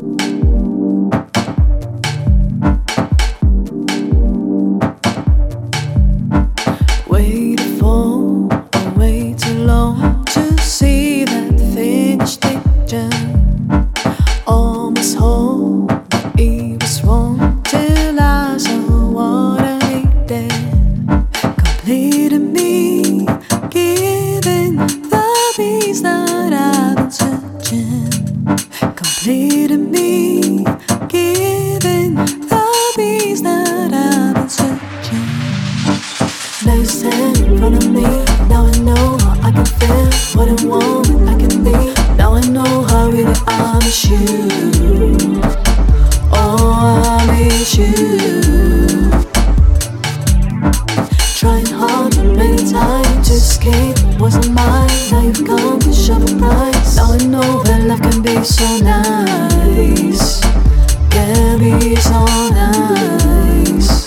Waited for way too long to see that finished picture. Almost home, but it was wrong till I saw what I needed. Completed me, giving the peace that I've been searching. Completed me, giving the peace that I've been searching. Now you stand in front of me. Now I know how I can feel, what I want, I can be. Now I know how really I miss you. Oh, I miss you. Trying hard for many times to escape, wasn't mine. Now you've come to show the price. Now I know that love can be so nice, can be so nice.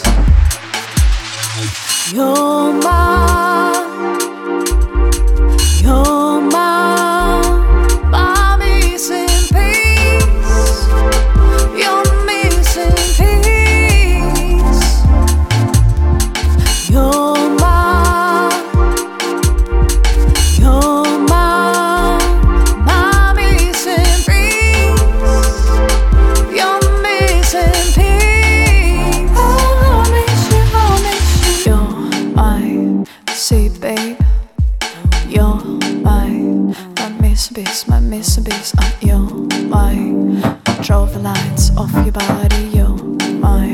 You're mine, you're mine, my missing piece. You're missing piece. You're mine, you're mine, my missing piece. You're missing piece. Oh, I miss you, I miss you. You're my sweet babe. You're my missing piece. You're my drove the lights off your body. You're my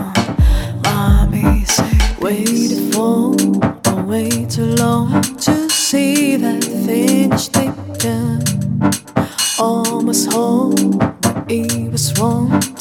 missing. Waited for way too long to see that finished picture. Almost home, but it was wrong